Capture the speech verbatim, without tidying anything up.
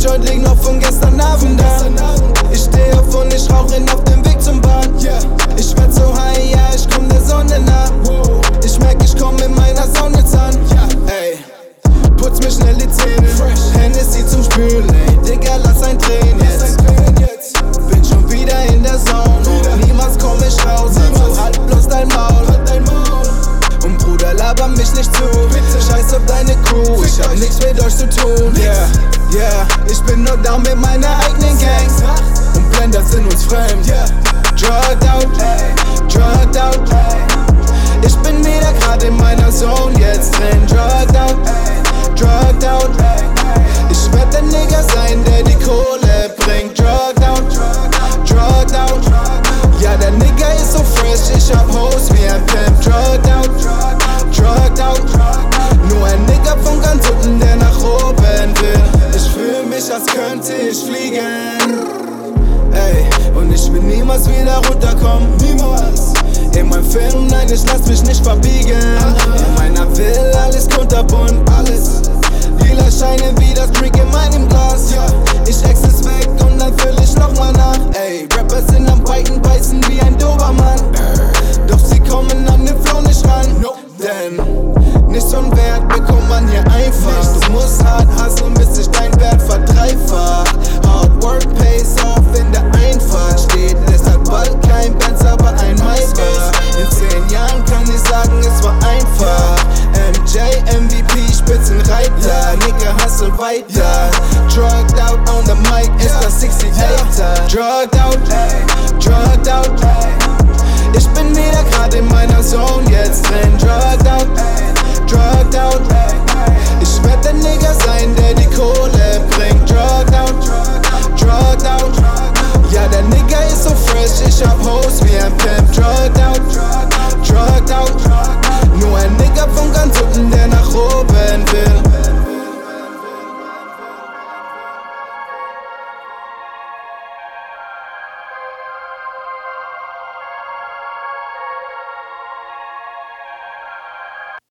Joint liegt noch von gestern Abend da. Ich steh auf und ich rauch ihn auf dem Weg zum Bad. Ich werd so high, ja, ich komm der Sonne nah. Ich merk, ich komm in meiner Sonne an. Ey, putz mir schnell die Zähne, Hennessy zum Spülen, ey, Digga, lass ein Tränen jetzt. Bin schon wieder in der Zone, niemals komm ich raus, also halt bloß dein Maul. Und Bruder, laber mich nicht zu, scheiß auf deine Crew, ich hab nix mit euch zu tun. Yeah, yeah, ich bin nur down mit meiner eigenen Gang und Blender sind uns fremd. Drugged out, drugged out, ich bin wieder grad in meiner Zone jetzt drin. Drugged out, drugged out, ich werd der Nigger sein, der die Kohle bringt. Drugged out, drugged out, ja, der Nigger ist so fresh, ich hab Hoes wie ein Pimp. Drugged out, drugged out, nur ein Nigger von ganz unten, der nach oben will. Ich fühl mich, als könnte ich fliegen, ey, und ich will niemals wieder runterkommen. Niemals. In meinem Film, nein, ich lass mich nicht verbiegen. In meiner Villa alles kunterbunt, alles. Lila Scheine wie das Drink in meinem Glas. Ich ex es weg und dann füll ich nochmal nach. Ey, Rapper sind am Biten, beißen wie ein Dobermann. Doch sie kommen an den Flow nicht ran. Denn nicht so ein Wert bekommt man hier einfach. Du musst hart hustlen, bis sich dein Wert verdreifacht. Hard work pays off in der Einfahrt steht. Deshalb bald kein Benz, aber ein Maybach. In zehn Jahren kann ich sagen, es war einfach. M J, M V P, Spitzenreiter. Nigga, hustle weiter. Drugged out on the mic, ist das sixty-eighter. Drugged out, drugged out. Ich bin wieder grad in meiner Zone jetzt drin. Drugged out,